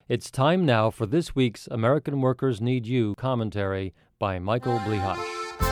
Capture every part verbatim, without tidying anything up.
It's time now for this week's American Workers Need You commentary by Michael Blihash.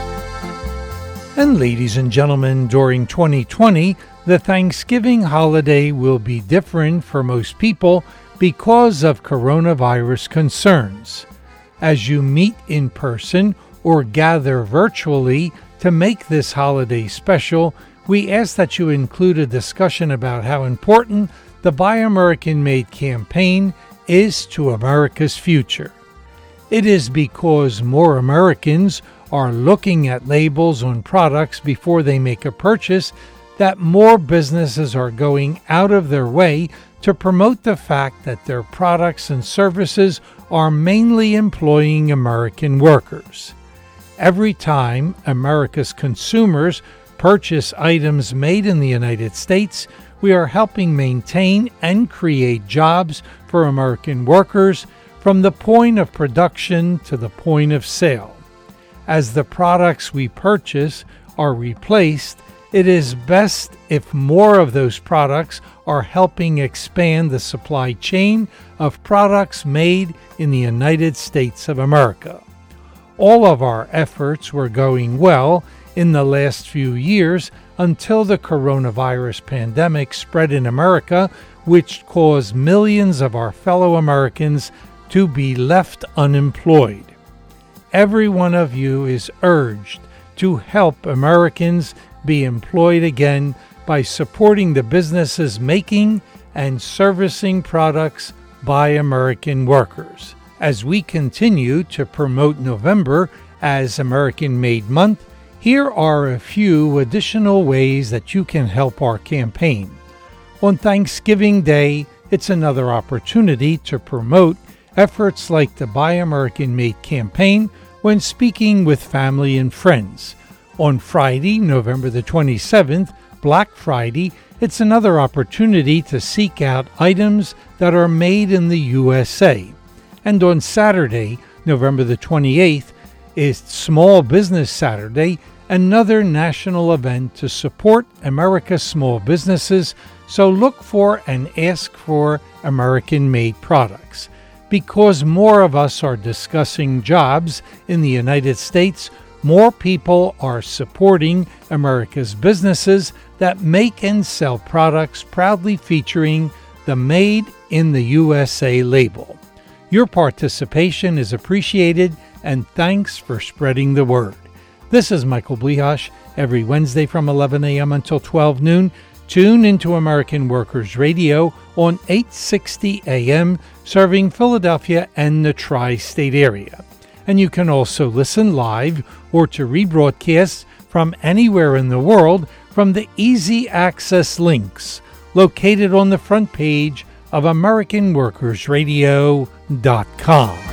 And ladies and gentlemen, during twenty twenty, the Thanksgiving holiday will be different for most people because of coronavirus concerns. As you meet in person or gather virtually to make this holiday special, we ask that you include a discussion about how important the Buy American Made campaign is to America's future. It is because more Americans are looking at labels on products before they make a purchase that more businesses are going out of their way to promote the fact that their products and services are mainly employing American workers. Every time America's consumers purchase items made in the United States, we are helping maintain and create jobs for American workers from the point of production to the point of sale. As the products we purchase are replaced, it is best if more of those products are helping expand the supply chain of products made in the United States of America. All of our efforts were going well in the last few years until the coronavirus pandemic spread in America, which caused millions of our fellow Americans to be left unemployed. Every one of you is urged to help Americans be employed again by supporting the businesses making and servicing products by American workers. As we continue to promote November as American Made Month, here are a few additional ways that you can help our campaign. On Thanksgiving Day, it's another opportunity to promote efforts like the Buy American Made campaign when speaking with family and friends. On Friday, November the twenty-seventh, Black Friday, it's another opportunity to seek out items that are made in the U S A. And on Saturday, November the twenty-eighth, is Small Business Saturday, another national event to support America's small businesses, so look for and ask for American-made products. Because more of us are discussing jobs in the United States, more people are supporting America's businesses that make and sell products proudly featuring the Made in the U S A label. Your participation is appreciated, and thanks for spreading the word. This is Michael Blihash. Every Wednesday from eleven a.m. until twelve noon, tune into American Workers Radio on eight sixty a.m., serving Philadelphia and the tri-state area. And you can also listen live or to rebroadcasts from anywhere in the world from the easy access links located on the front page of American Workers Radio dot com.